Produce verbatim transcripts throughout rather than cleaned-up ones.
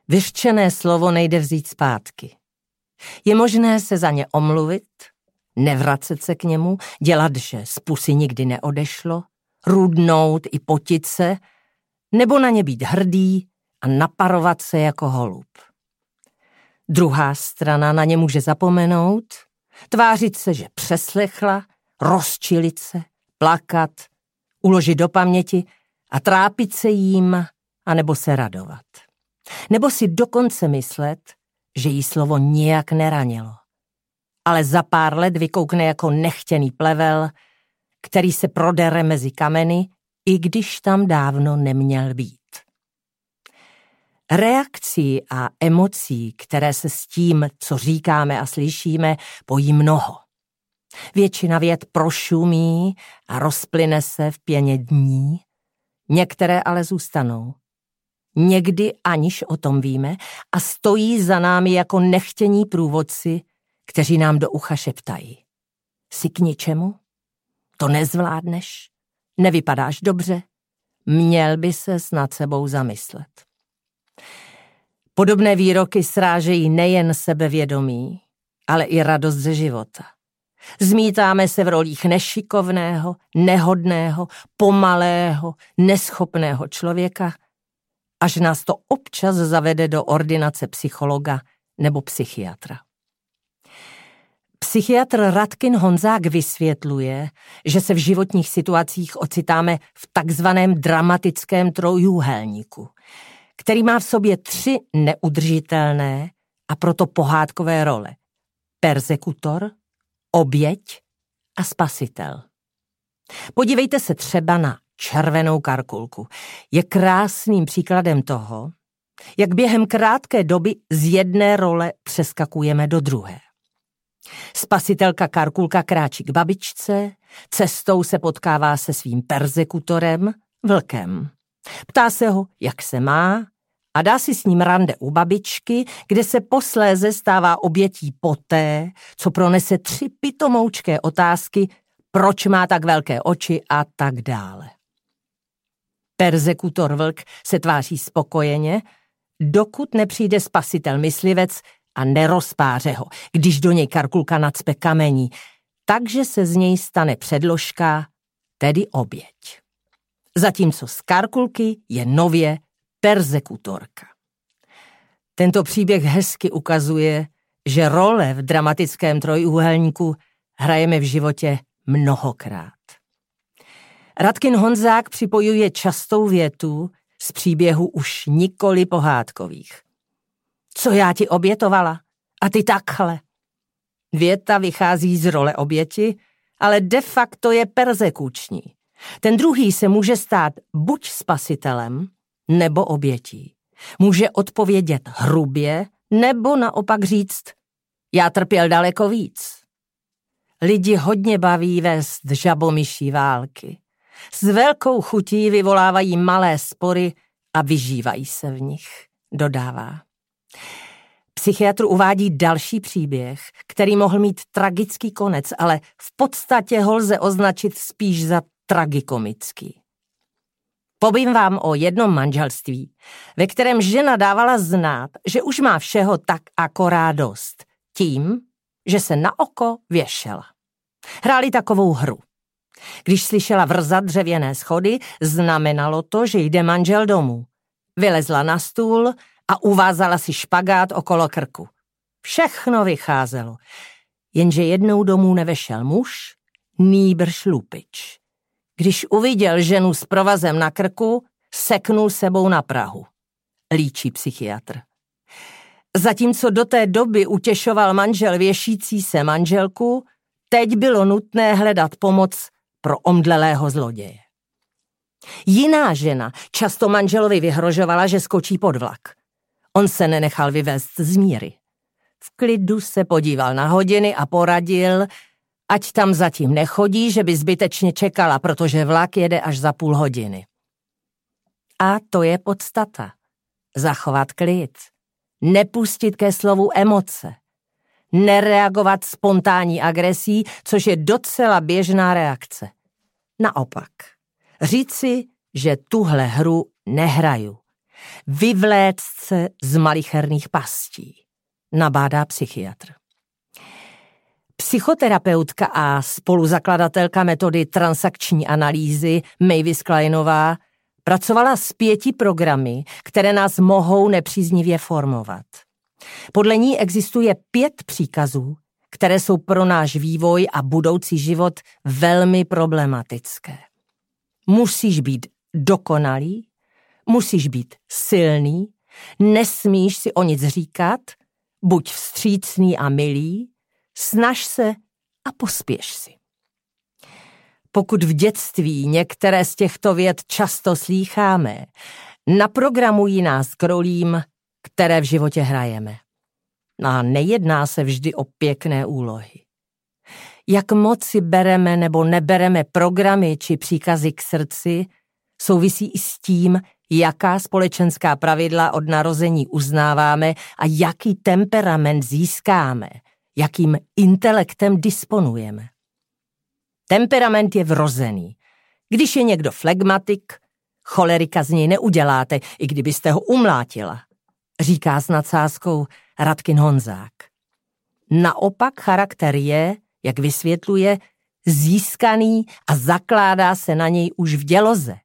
Vyřčené slovo nejde vzít zpátky. Je možné se za ně omluvit, nevracet se k němu, dělat, že z pusy nikdy neodešlo, rudnout i potit se, nebo na ně být hrdý a naparovat se jako holub. Druhá strana na ně může zapomenout, tvářit se, že přeslechla, rozčilit se, plakat, uložit do paměti a trápit se jím, anebo se radovat. Nebo si dokonce myslet, že jí slovo nijak neranilo. Ale za pár let vykoukne jako nechtěný plevel, který se prodere mezi kameny, i když tam dávno neměl být. Reakcí a emocí, které se s tím, co říkáme a slyšíme, pojí mnoho. Většina vět prošumí a rozplyne se v pěně dní, některé ale zůstanou. Někdy aniž o tom víme a stojí za námi jako nechtění průvodci, kteří nám do ucha šeptají. Jsi k ničemu? To nezvládneš? Nevypadáš dobře? Měl by se nad sebou zamyslet. Podobné výroky srážejí nejen sebevědomí, ale i radost ze života. Zmítáme se v rolích nešikovného, nehodného, pomalého, neschopného člověka, až nás to občas zavede do ordinace psychologa nebo psychiatra. Psychiatr Radkin Honzák vysvětluje, že se v životních situacích ocitáme v takzvaném dramatickém trojúhelníku, který má v sobě tři neudržitelné a proto pohádkové role. Perzekutor, oběť a spasitel. Podívejte se třeba na červenou karkulku. Je krásným příkladem toho, jak během krátké doby z jedné role přeskakujeme do druhé. Spasitelka Karkulka kráčí k babičce, cestou se potkává se svým perzekutorem, vlkem. Ptá se ho, jak se má, a dá si s ním rande u babičky, kde se posléze stává obětí poté, co pronese tři pitomoučké otázky, proč má tak velké oči a tak dále. Perzekutor vlk se tváří spokojeně, dokud nepřijde spasitel myslivec a nerozpáře ho, když do něj Karkulka nacpe kamení, takže se z něj stane předložka, tedy oběť. Zatímco z Karkulky je nově perzekutorka. Tento příběh hezky ukazuje, že role v dramatickém trojúhelníku hrajeme v životě mnohokrát. Radkin Honzák připojuje častou větu z příběhu už nikoli pohádkových. Co já ti obětovala? A ty takhle. Věta vychází z role oběti, ale de facto je perzekuční. Ten druhý se může stát buď spasitelem, nebo obětí. Může odpovědět hrubě, nebo naopak říct, já trpěl daleko víc. Lidi hodně baví vést žabomyší války. S velkou chutí vyvolávají malé spory a vyžívají se v nich, dodává. Psychiatr uvádí další příběh, který mohl mít tragický konec, ale v podstatě ho lze označit spíš za tragikomický. Povím vám o jednom manželství, ve kterém žena dávala znát, že už má všeho tak akorát dost, tím, že se na oko věšela. Hráli takovou hru. Když slyšela vrzat dřevěné schody, znamenalo to, že jde manžel domů. Vylezla na stůl a uvázala si špagát okolo krku. Všechno vycházelo, jenže jednou domů nevešel muž, nýbrž lupič. Když uviděl ženu s provazem na krku, seknul sebou na prahu. Líčí psychiatr. Zatímco do té doby utěšoval manžel věšící se manželku, teď bylo nutné hledat pomoc pro omdlelého zloděje. Jiná žena často manželovi vyhrožovala, že skočí pod vlak. On se nenechal vyvést z míry. V klidu se podíval na hodiny a poradil, ať tam zatím nechodí, že by zbytečně čekala, protože vlak jede až za půl hodiny. A to je podstata. Zachovat klid. Nepustit ke slovu emoce. Nereagovat spontánní agresí, což je docela běžná reakce. Naopak. Říci, že tuhle hru nehraju. vyvléct se z malicherných pastí, nabádá psychiatr. Psychoterapeutka a spoluzakladatelka metody transakční analýzy Mavis Kleinová pracovala s pěti programy, které nás mohou nepříznivě formovat. Podle ní existuje pět příkazů, které jsou pro náš vývoj a budoucí život velmi problematické. Musíš být dokonalý, musíš být silný, nesmíš si o nic říkat, buď vstřícný a milý, snaž se a pospěš si. Pokud v dětství některé z těchto vět často slýcháme, naprogramují nás k rolím, které v životě hrajeme. A nejedná se vždy o pěkné úlohy. Jak moc si bereme nebo nebereme programy či příkazy k srdci, souvisí i s tím, jaká společenská pravidla od narození uznáváme a jaký temperament získáme, jakým intelektem disponujeme. Temperament je vrozený. Když je někdo flegmatik, cholerika z něj neuděláte, i kdybyste ho umlátila, říká s nadsázkou Radkin Honzák. Naopak charakter je, jak vysvětluje, získaný a zakládá se na něj už v děloze.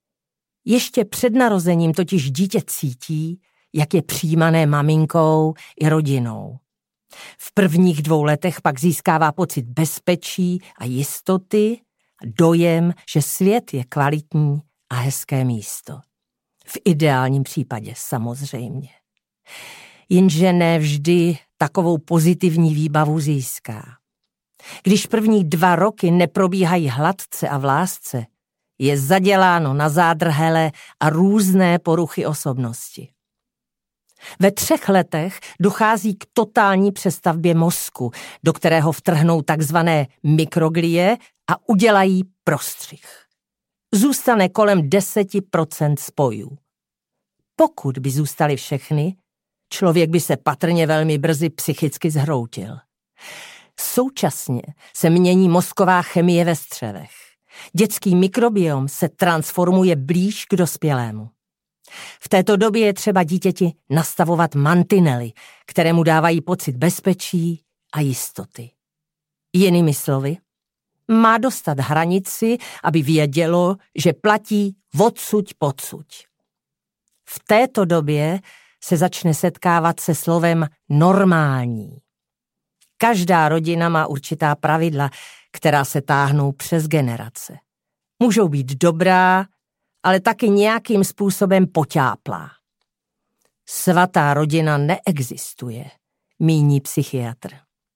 Ještě před narozením totiž dítě cítí, jak je přijímané maminkou i rodinou. V prvních dvou letech pak získává pocit bezpečí a jistoty a dojem, že svět je kvalitní a hezké místo. V ideálním případě samozřejmě. Jenže ne vždy takovou pozitivní výbavu získá. Když první dva roky neprobíhají hladce a v lásce, je zaděláno na zádrhele a různé poruchy osobnosti. Ve třech letech dochází k totální přestavbě mozku, do kterého vtrhnou takzvané mikroglie a udělají prostřih. Zůstane kolem deset procent spojů. Pokud by zůstaly všechny, člověk by se patrně velmi brzy psychicky zhroutil. Současně se mění mozková chemie ve střevech. Dětský mikrobiom se transformuje blíž k dospělému. V této době je třeba dítěti nastavovat mantinely, které mu dávají pocit bezpečí a jistoty. Jinými slovy, má dostat hranici, aby vědělo, že platí odsuť pocsuť. V této době se začne setkávat se slovem normální. Každá rodina má určitá pravidla, která se táhnou přes generace. Můžou být dobrá, ale taky nějakým způsobem poťáplá. Svatá rodina neexistuje, míní psychiatr.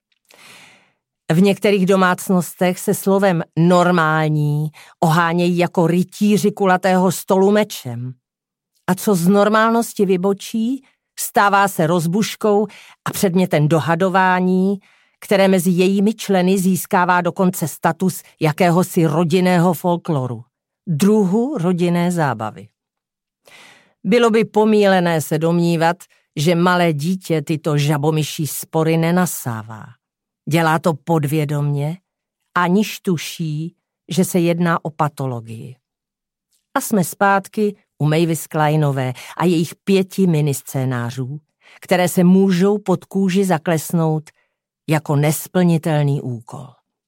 V některých domácnostech se slovem normální ohánějí jako rytíři kulatého stolu mečem. A co z normálnosti vybočí, stává se rozbuškou a předmětem dohadování, které mezi jejími členy získává dokonce status jakéhosi rodinného folkloru, druhu rodinné zábavy. Bylo by pomílené se domnívat, že malé dítě tyto žabomyší spory nenasává. Dělá to podvědomě, aniž tuší, že se jedná o patologii. A jsme zpátky u Mavis Kleinové a jejich pěti miniscénářů, které se můžou pod kůži zaklesnout jako nesplnitelný úkol.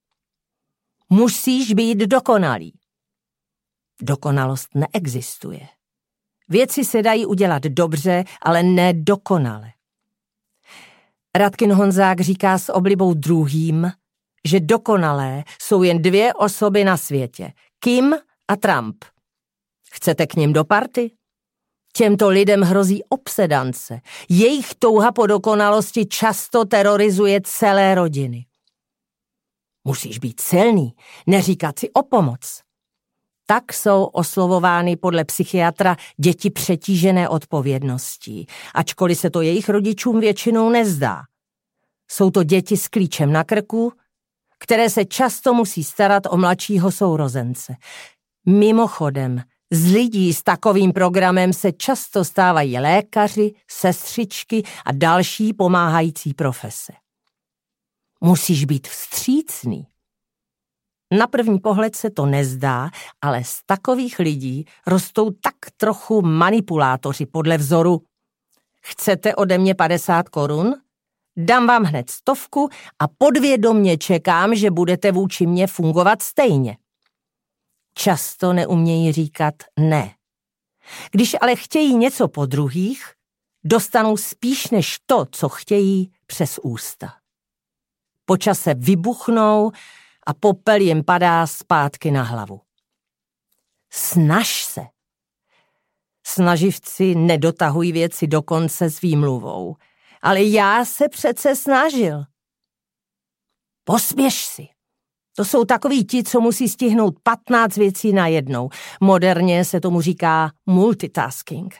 Musíš být dokonalý. Dokonalost neexistuje. Věci se dají udělat dobře, ale ne dokonale. Radkin Honzák říká s oblibou druhým, že dokonalé jsou jen dvě osoby na světě, Kim a Trump. Chcete k nim do party? Těmto lidem hrozí obsedance. Jejich touha po dokonalosti často terorizuje celé rodiny. Musíš být silný, neříkat si o pomoc. Tak jsou oslovovány podle psychiatra děti přetížené odpovědností, ačkoliv se to jejich rodičům většinou nezdá. Jsou to děti s klíčem na krku, které se často musí starat o mladšího sourozence. Mimochodem, z lidí s takovým programem se často stávají lékaři, sestřičky a další pomáhající profese. Musíš být vstřícný. Na první pohled se to nezdá, ale z takových lidí rostou tak trochu manipulátoři podle vzoru. Chcete ode mě padesát korun? Dám vám hned stovku a podvědomě čekám, že budete vůči mně fungovat stejně. Často neumějí říkat ne. Když ale chtějí něco po druhých, dostanou spíš než to, co chtějí, přes ústa. Po čase vybuchnou a popel jim padá zpátky na hlavu. Snaž se. Snaživci nedotahují věci do konce s výmluvou. Ale já se přece snažil. Pospěš si. To jsou takoví ti, co musí stihnout patnáct věcí najednou. Moderně se tomu říká multitasking.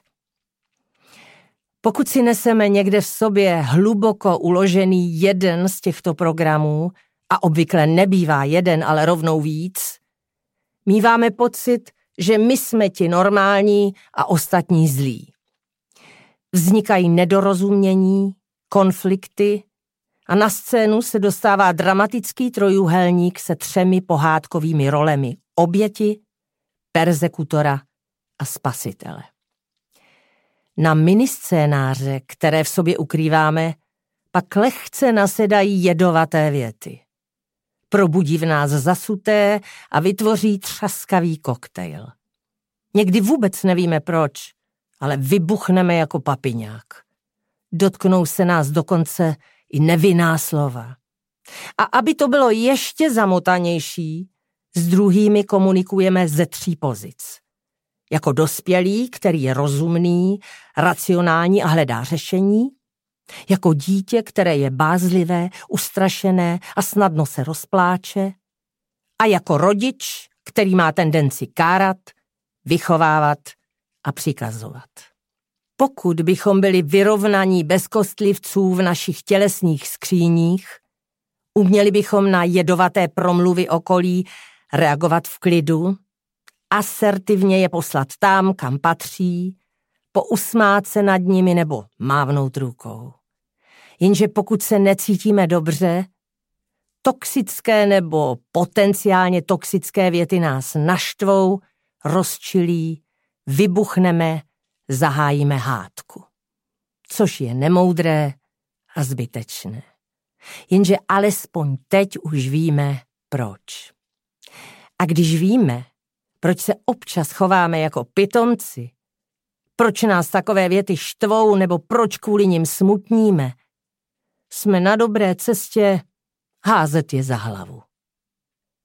Pokud si neseme někde v sobě hluboko uložený jeden z těchto programů, a obvykle nebývá jeden, ale rovnou víc, míváme pocit, že my jsme ti normální a ostatní zlí. Vznikají nedorozumění, konflikty a na scénu se dostává dramatický trojúhelník se třemi pohádkovými rolemi oběti, perzekutora a spasitele. Na miniscénáře, které v sobě ukrýváme, pak lehce nasedají jedovaté věty. Probudí v nás zasuté a vytvoří třaskavý koktejl. Někdy vůbec nevíme proč, ale vybuchneme jako papiňák. Dotknou se nás dokonce i nevinná slova. A aby to bylo ještě zamotanější, s druhými komunikujeme ze tří pozic. Jako dospělý, který je rozumný, racionální a hledá řešení, jako dítě, které je bázlivé, ustrašené a snadno se rozpláče, a jako rodič, který má tendenci kárat, vychovávat a přikazovat. Pokud bychom byli vyrovnaní bez kostlivců v našich tělesných skříních, uměli bychom na jedovaté promluvy okolí reagovat v klidu, asertivně je poslat tam, kam patří, pousmát se nad nimi nebo mávnout rukou. Jenže pokud se necítíme dobře, toxické nebo potenciálně toxické věty nás naštvou, rozčilí, vybuchneme, zahájíme hádku. Což je nemoudré a zbytečné. Jenže alespoň teď už víme, proč. A když víme, proč se občas chováme jako pitomci, proč nás takové věty štvou nebo proč kvůli nim smutníme, jsme na dobré cestě házet je za hlavu.